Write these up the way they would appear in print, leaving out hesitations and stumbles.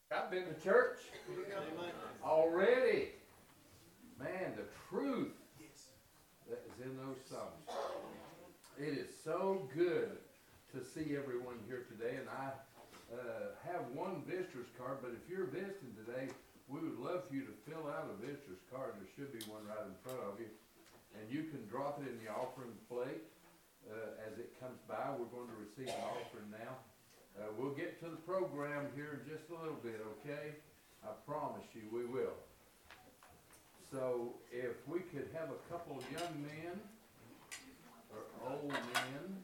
I've been to church already. Man, the truth that is in those songs. It is so good to see everyone here today, and I have one visitor's card, but if you're visiting today, we would love for you to fill out a visitor's card. There should be one right in front of you, and you can drop it in the offering plate as it comes by. We're going to receive an offering now. We'll get to the program here in just a little bit, okay? I promise you we will. So if we could have a couple of young men or old men.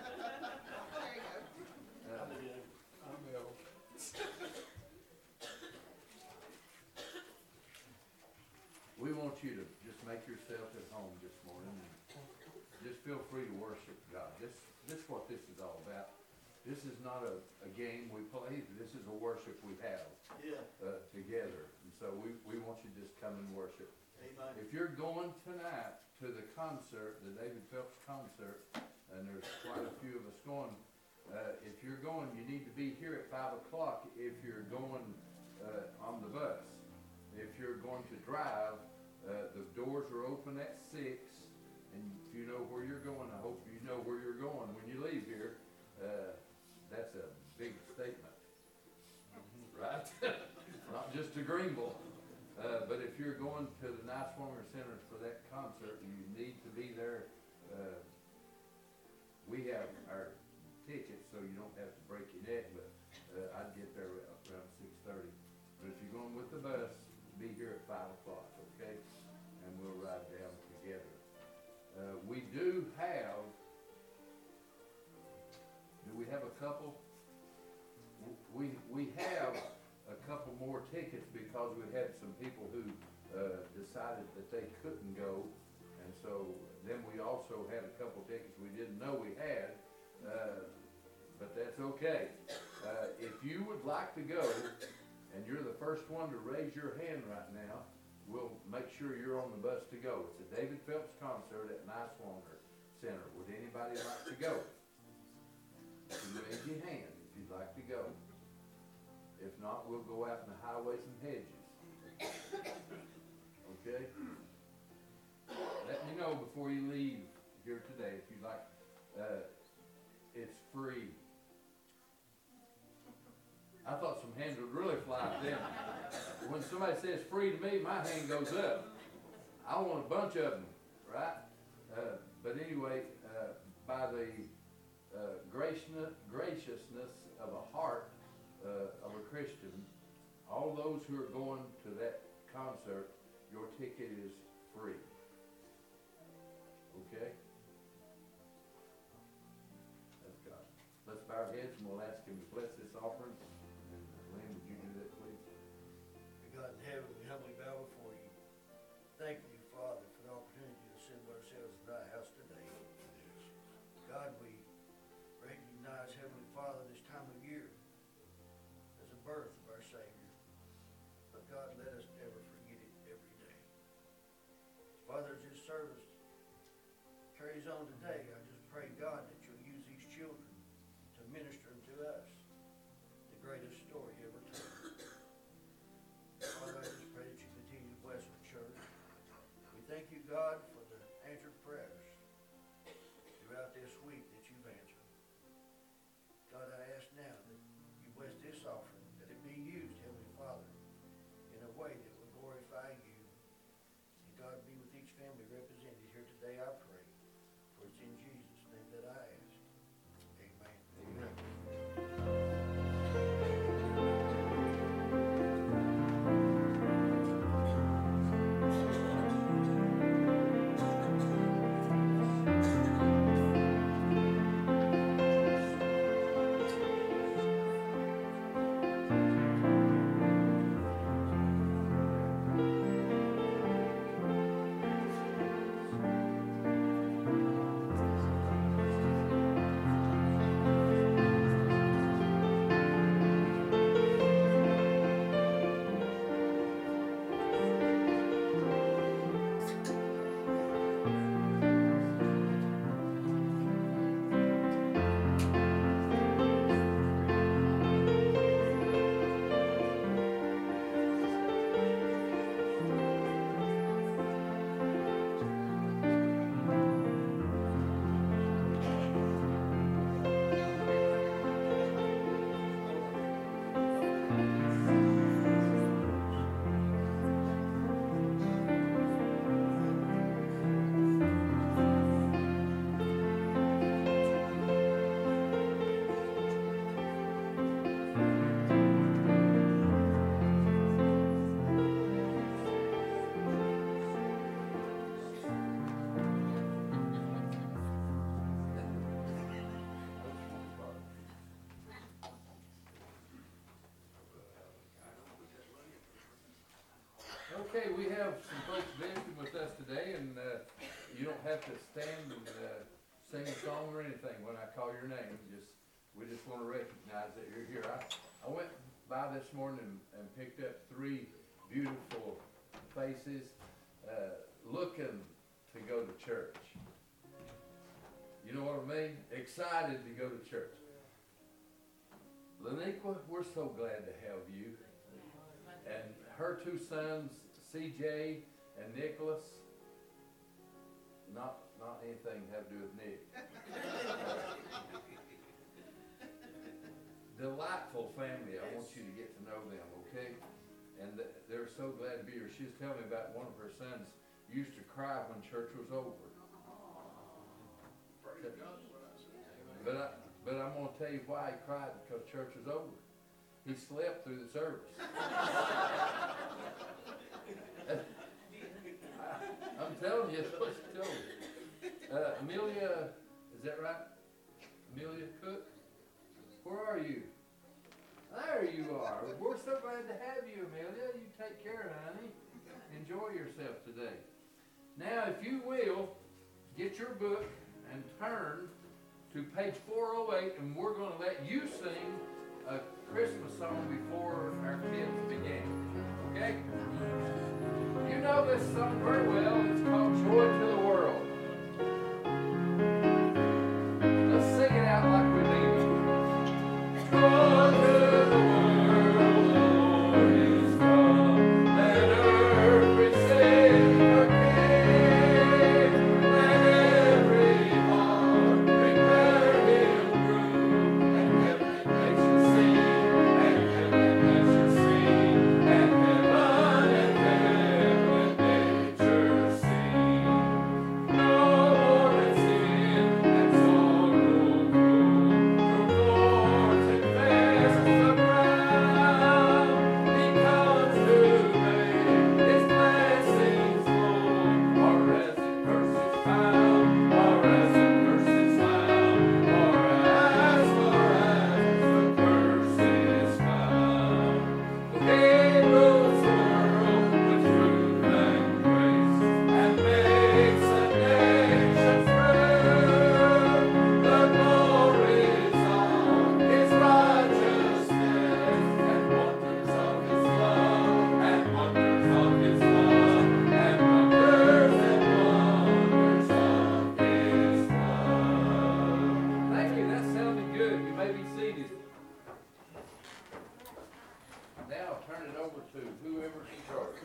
We want you to just make yourself at home this morning and just feel free to worship God. This is what this is all about. This is not a game we play. This is a worship we have together. And so we want you to just come and worship. Amen. If you're going tonight to the concert, the David Phelps concert, and there's quite a few of us going, if you're going, you need to be here at 5 o'clock if you're going on the bus. If you're going to drive, the doors are open at 6, and if you know where you're going, I hope you know where you're going when you leave here. That's a big statement, right? Not just to Greenville, but if you're going to the Niceswanger Center for that concert, you need to be there. We have our tickets, so you don't have to break your neck, but I'd get there around 6:30. But if you're going with the bus, be here at 5 o'clock, okay? And we'll ride down together. We do have a couple? We have a couple more tickets because we had some people who decided that they couldn't go. And so then we also had a couple tickets we didn't know we had, but that's okay. If you would like to go, and you're the first one to raise your hand right now, we'll make sure you're on the bus to go. It's a David Phelps concert at Niceswanger Center. Would anybody like to go? You can raise your hand if you'd like to go. If not, we'll go out in the highways and hedges. Okay? Let me know before you leave here today if you'd like. It's free. I thought some hands would really fly up then. When somebody says free to me, my hand goes up. I want a bunch of them, right? But anyway, by the graciousness of a heart of a Christian, all those who are going to that concert, your ticket is free. Okay? That's God. Let's bow our heads and we'll ask Him to bless this offering. And Lynn, would you do that, please? God in heaven, we humbly bow before you. Thank you, Father, for the opportunity to assemble ourselves in thy house today. God, we recognize, Heavenly Father, this time of year as a birth of our Savior. But God, let us never forget it every day. Father, as this service carries on today, I just pray, God, that you'll use these children to minister unto us the greatest story ever told. Father, I just pray that you continue to bless our church. We thank you, God, for the answered prayers throughout this week that you've answered. God, I ask now that you bless this offering, that it be used, Heavenly Father, in a way that will glorify you. And God, be with each family represented here today, I pray. For it's in Jesus' Okay, we have some folks visiting with us today, and you don't have to stand and sing a song or anything when I call your name. We just want to recognize that you're here. I went by this morning and picked up 3 beautiful faces looking to go to church. You know what I mean? Excited to go to church. Laniqua, we're so glad to have you. And her 2 sons, CJ and Nicholas, not anything to have to do with Nick. Delightful family. I want you to get to know them, okay? And they're so glad to be here. She was telling me about one of her sons used to cry when church was over. But I'm going to tell you why he cried, because church was over. He slept through the service. I'm telling you, it's what she told me. Amelia, is that right? Amelia Cook? Where are you? There you are. We're so glad to have you, Amelia. You take care, honey. Enjoy yourself today. Now, if you will, get your book and turn to page 408, and we're going to let you sing a Christmas song before our kids begin. Okay? You know this song very well. It's called Joy to the World. Let's sing it out like we mean it. Joy to the world, the Lord is come. Let earth receive her King. Let every heart prepare Him room. And every nation sing, and every nation sing, and heaven and nature sing. No more than sin and sorrow grow. The Lord's in faces of brown. He comes to make His blessings flow. Or as in curses found, or as in curses found, or as the curse is found. He rules the world with truth and grace, and makes the nations free. The glories of His righteousness, and wonders of His love, and wonders of His love, and wonders of His love. Thank you. That sounded good. You may be seated. Now turn it over to whoever's in charge.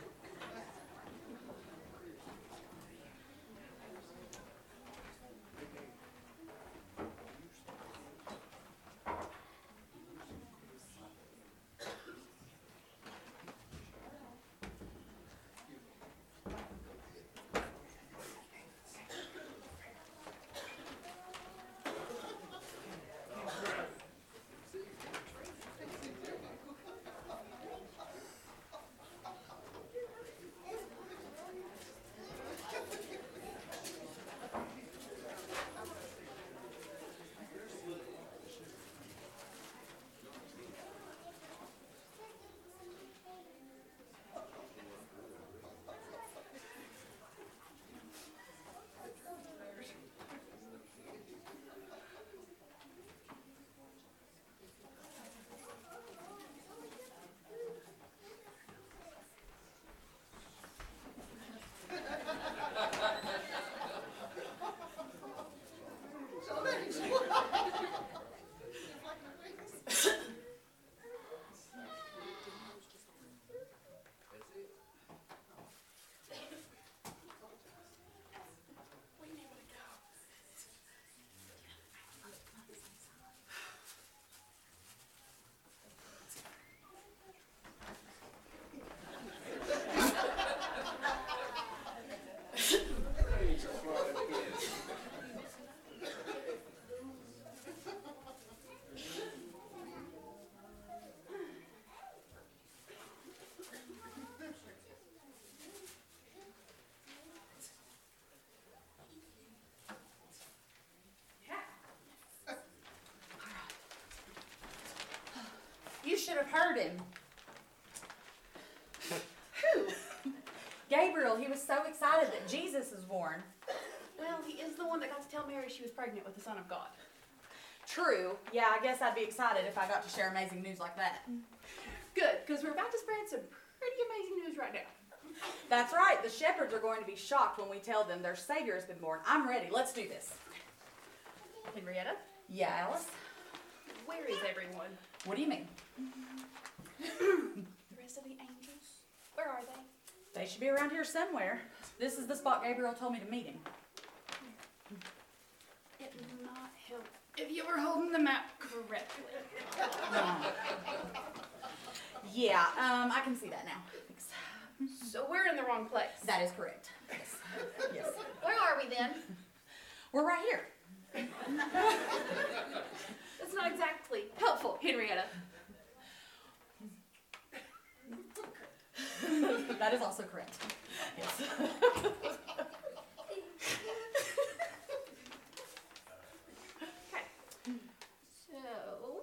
You should have heard him. Whew. He was so excited that Jesus was born. Well, he is the one that got to tell Mary she was pregnant with the Son of God. True. Yeah, I guess I'd be excited if I got to share amazing news like that. Good, because we're about to spread some pretty amazing news right now. That's right. The shepherds are going to be shocked when we tell them their Savior has been born. I'm ready. Let's do this. Henrietta, Yeah, Alice? where is everyone? What do you mean? The rest of the angels? Where are they? They should be around here somewhere. This is the spot Gabriel told me to meet him. It would not help if you were holding the map correctly. Yeah, I can see that now. Thanks. So we're in the wrong place. That is correct. Yes. Yes. Where are we then? We're right here. That's not exactly helpful, Henrietta. That is also correct. Yes. Okay. So,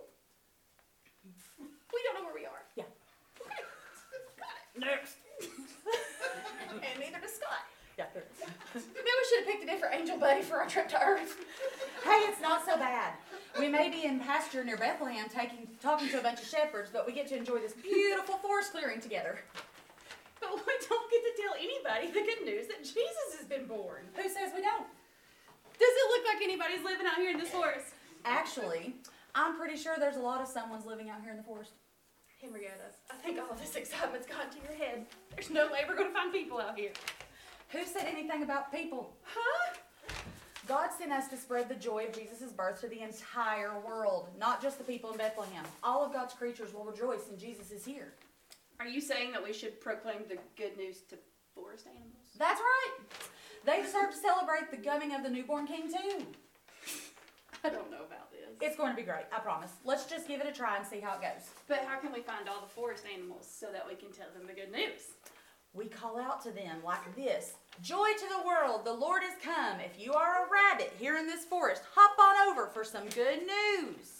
we don't know where we are. Yeah. Okay. Got it. Next. And neither does Scott. Yeah. Maybe we should have picked a different angel buddy for our trip to Earth. Hey, it's not so bad. We may be in pasture near Bethlehem talking to a bunch of shepherds, but we get to enjoy this beautiful forest clearing together. But we don't get to tell anybody the good news that Jesus has been born. Who says we don't? Does it look like anybody's living out here in this forest? Actually, I'm pretty sure there's a lot of someone's living out here in the forest. Henrietta, I think all of this excitement's gone to your head. There's no way we're going to find people out here. Who said anything about people? Huh? God sent us to spread the joy of Jesus' birth to the entire world, not just the people in Bethlehem. All of God's creatures will rejoice and Jesus is here. Are you saying that we should proclaim the good news to forest animals? That's right. They deserve to celebrate the coming of the newborn king too. I don't know about this. It's going to be great, I promise. Let's just give it a try and see how it goes. But how can we find all the forest animals so that we can tell them the good news? We call out to them like this. Joy to the world, the Lord is come. If you are a rabbit here in this forest, hop on over for some good news.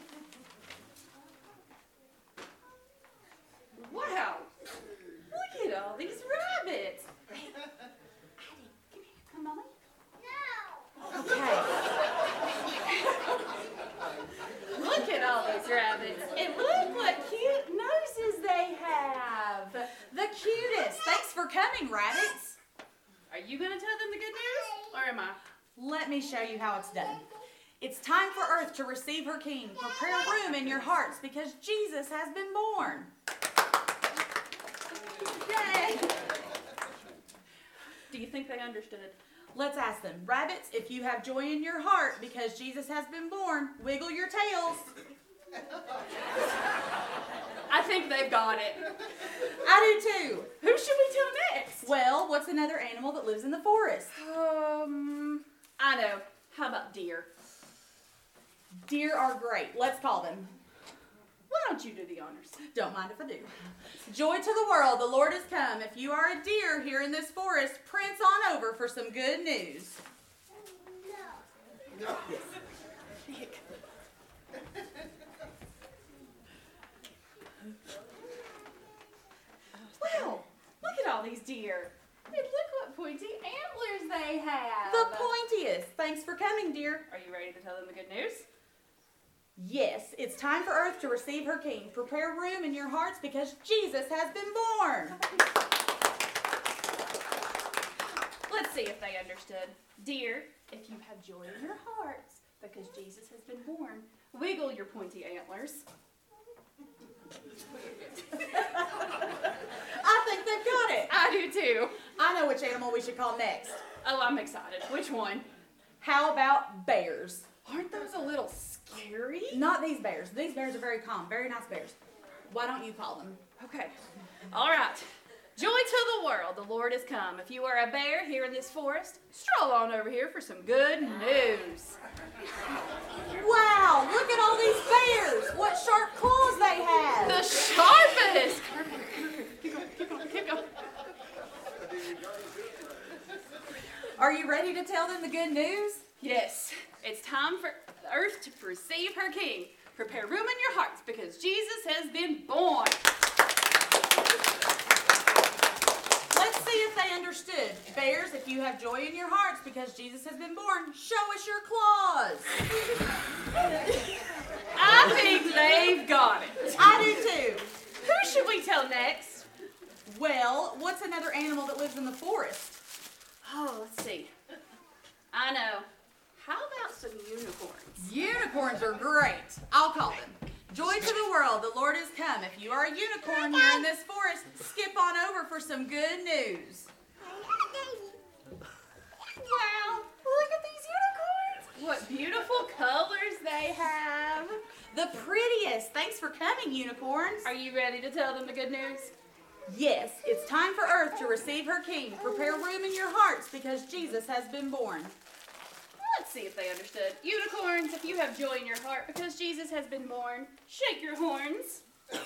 Wow! Look at all these rabbits! Hey, Addie, come here. Come, Mommy. Okay. Look at all these rabbits. And look what cute noses they have. The cutest. Thanks for coming, rabbits. Are you going to tell them the good news? Or am I? Let me show you how it's done. It's time for Earth to receive her King. Prepare room in your hearts because Jesus has been born. Yay! Do you think they understood? Let's ask them. Rabbits, if you have joy in your heart because Jesus has been born, wiggle your tails. I think they've got it. I do too. Who should we tell next? Well, what's another animal that lives in the forest? I know. How about deer? Deer are great. Let's call them. Why don't you do the honors? Don't mind if I do. Joy to the world, the Lord has come. If you are a deer here in this forest, prance on over for some good news. No. Nick. Wow, look at all these deer. And look what pointy antlers they have. The pointiest. Thanks for coming, dear. Are you ready to tell them the good news? Yes, it's time for Earth to receive her King. Prepare room in your hearts because Jesus has been born. Let's see if they understood. Dear, if you have joy in your hearts because Jesus has been born, wiggle your pointy antlers. I think they've got it. I do too. I know which animal we should call next. Oh, I'm excited. Which one? How about bears? Aren't those a little scary? Not these bears. These bears are very calm, very nice bears. Why don't you call them? Okay. All right. Joy to the world, the Lord has come. If you are a bear here in this forest, stroll on over here for some good news. Wow, look at all these bears. What sharp claws they have. The sharpest! Keep going. Are you ready to tell them the good news? Yes, it's time for Earth to receive her King. Prepare room in your hearts because Jesus has been born. Let's see if they understand understood. Bears, if you have joy in your hearts because Jesus has been born, show us your claws. I think they've got it. I do too. Who should we tell next? Well, what's another animal that lives in the forest? Oh, let's see. I know. How about some unicorns? Unicorns are great. I'll call them. Joy to the world, the Lord is come. If you are a unicorn here in this forest, skip on over for some good news. Wow, look at these unicorns. What beautiful colors they have. The prettiest. Thanks for coming, unicorns. Are you ready to tell them the good news? Yes, it's time for Earth to receive her King. Prepare room in your hearts because Jesus has been born. Let's see if they understood. Unicorns, if you have joy in your heart because Jesus has been born, shake your horns.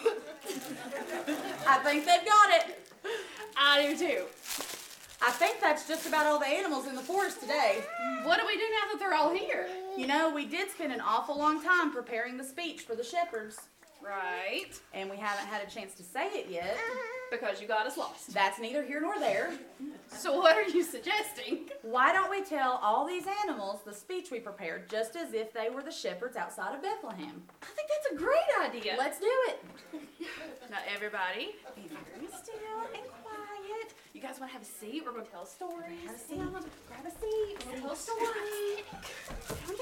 I think they've got it. I do too. I think that's just about all the animals in the forest today. What do we do now that they're all here? You know, we did spend an awful long time preparing the speech for the shepherds. Right. And we haven't had a chance to say it yet. Because you got us lost. That's neither here nor there. So what are you suggesting? Why don't we tell all these animals the speech we prepared just as if they were the shepherds outside of Bethlehem? I think that's a great idea. Let's do it. Now everybody, be very still and quiet. You guys want to have a seat? We're going to tell a story. Have a seat. Grab a seat. We're going to tell a story. Calm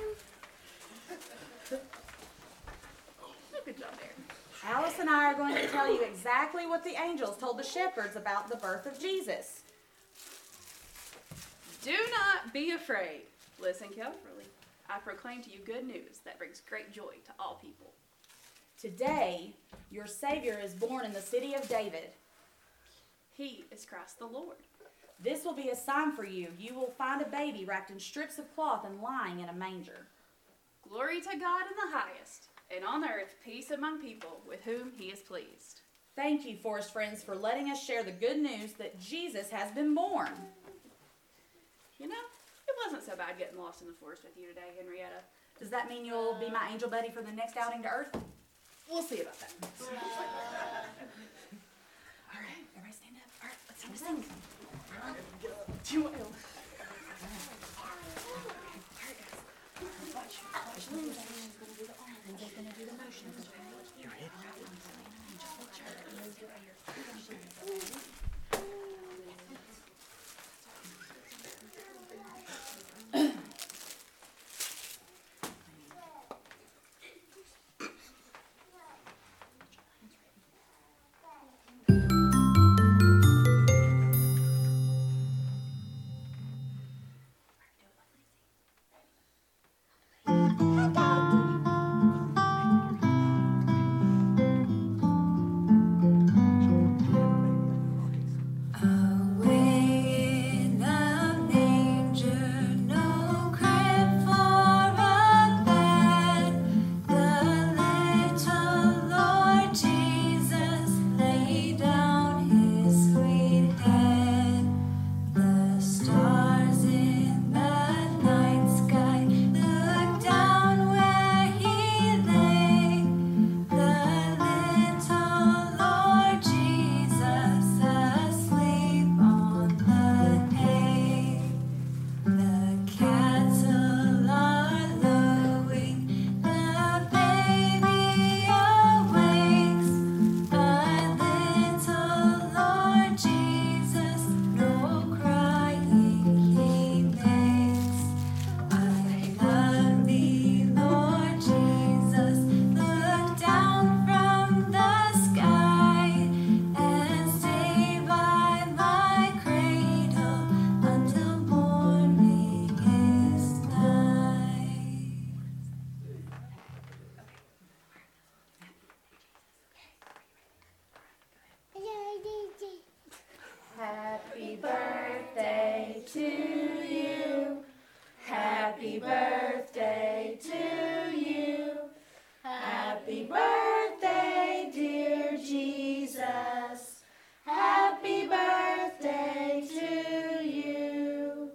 down. Good job there. Alice and I are going to tell you exactly what the angels told the shepherds about the birth of Jesus. Do not be afraid. Listen carefully. I proclaim to you good news that brings great joy to all people. Today, your Savior is born in the city of David. He is Christ the Lord. This will be a sign for you. You will find a baby wrapped in strips of cloth and lying in a manger. Glory to God in the highest, and on earth peace among people with whom he is pleased. Thank you, Forest Friends, for letting us share the good news that Jesus has been born. You know, it wasn't so bad getting lost in the forest with you today, Henrietta. Does that mean you'll be my angel buddy for the next outing to Earth? We'll see about that. All right, everybody stand up. All right, let's have a sing. Do you want to? Happy birthday to you. Happy birthday to you. Happy birthday, dear Jesus. Happy birthday to you.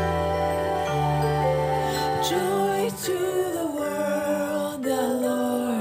Joy to the world, the Lord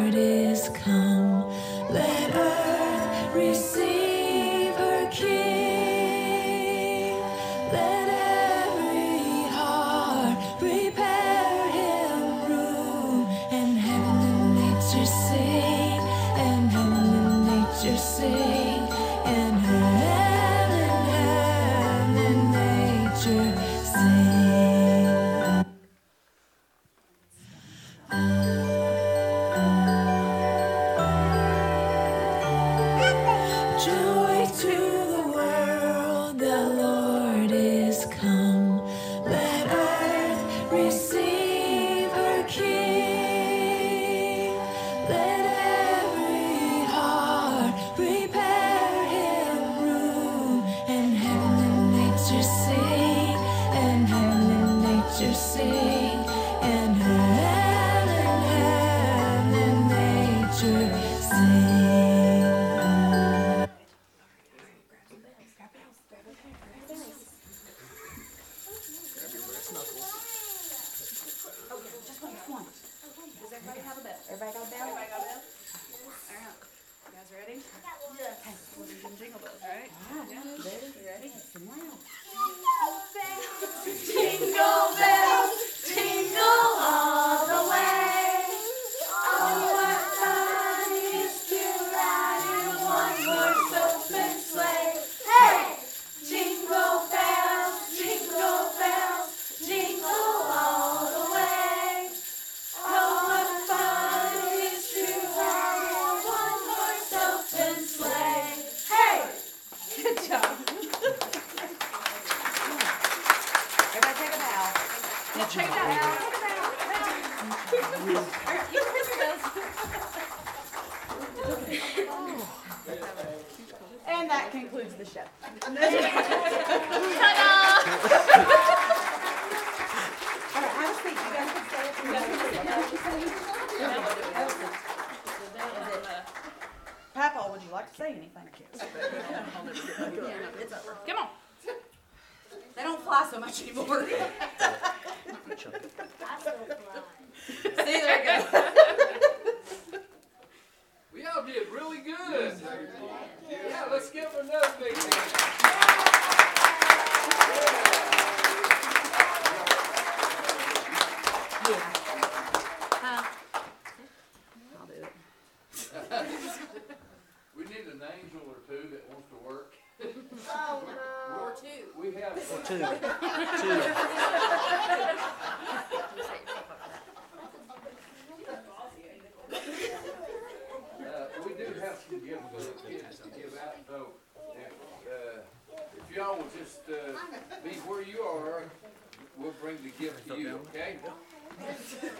Joy to the world, the Lord is come. Let earth receive her King. Let every heart prepare him room. And heaven and nature sing, and heaven and nature sing, and heaven and nature sing. Does everybody have a bell? Everybody got a bell? Everybody got a bell? All right. You guys ready? Okay. We'll do some jingle bells, all right? Yeah. Ready? You ready? Some loud. Jingle bells, jingle all the way. Oh, what fun it is to ride in a one-horse open sleigh. Hey! Jingle bells, jingle all the way. Oh, what fun it is to ride in a one-horse open sleigh. Hey! Good job. Everybody take a bow. Take that out. You can hit your bells. And that concludes the show. Ta-da! All right, have a seat. You guys can stay up here. Papa, would you like to say anything? It's over. Come on. They don't fly so much anymore. See, there you go. We all did really good. Yeah, let's give them another big hand. I'll do it. We need an angel or two that wants to work. Or two. We have. We do have some gifts to give out, so if y'all will just be where you are, we'll bring the gift to you, okay?